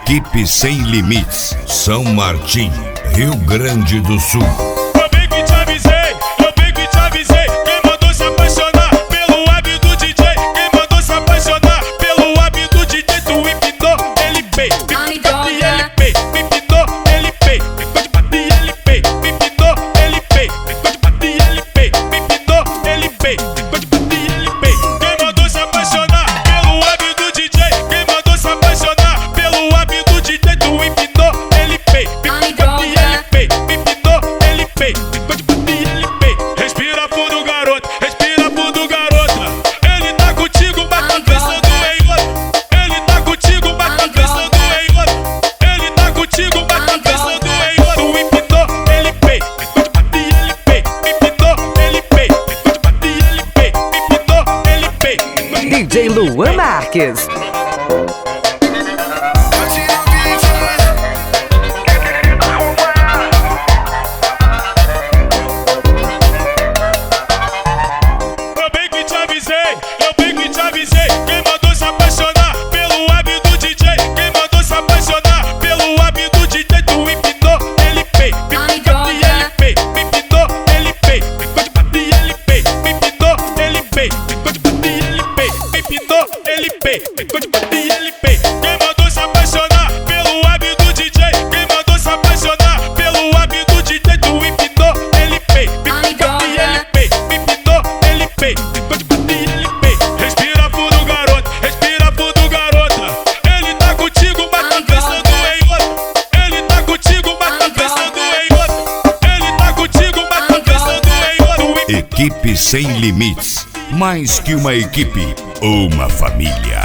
Equipe Sem Limites, São Martim, Rio Grande do Sul. Eu bem que te avisei, eu bem que te avisei. Quem mandou se apaixonar pelo hábito do DJ? Quem mandou se apaixonar pelo hábito do DJ? Tu empinou, ele pei, pipinou e ele pei, pipinou, ele pei, ficou de pato e ele pei, pipinou, ele pei, ficou de pato e ele pei, pipinou, ele pei, ficou de pato e ele pei. Quem mandou se apaixonar pelo hábito do DJ? Quem mandou se apaixonar pelo hábito do DJ? Tu empinou, ele pei, pipinou e ele pei, pipinou, ele pei, ficou de pato e ele pei. Respira fundo, garoto, respira fundo, garota. Ele tá contigo, mas tá pensando em outro. Ele tá contigo, mas tá pensando em outro. Ele tá contigo, mas tá pensando em outro. Tu empinou, ele pei, ficou de pato e ele pei, pipinou, ele pei, ficou de pato e ele pei, pipinou, ele pei. DJ Luan Marques. Eu bem que te avisei, eu bem que te avisei. Quem mandou se apaixonar pelo hábito do DJ? Quem mandou se apaixonar pelo hábito do DJ? Tu empinou, ele pei, pipinou e ele pei, pipinou, ele pei, ficou de pato e ele pei, pipinou, ele pei, ficou de pato e ele pei, pipinou, ele pei, ficou de pato e ele pei. Quem mandou se apaixonar pelo hábito do DJ? Quem mandou se apaixonar pelo hábito do DJ? Tu empinou, ele pei, pipinou e ele pei, pipinou, ele pei, ficou de pato e ele pei. Respira fundo, garoto, respira fundo, garota. Ele tá contigo, mas tá pensando em outro. Ele tá contigo, mas tá pensando em outro. Ele tá contigo, mas tá pensando em outro. Equipe Sem Limites, mais que uma equipe, uma família.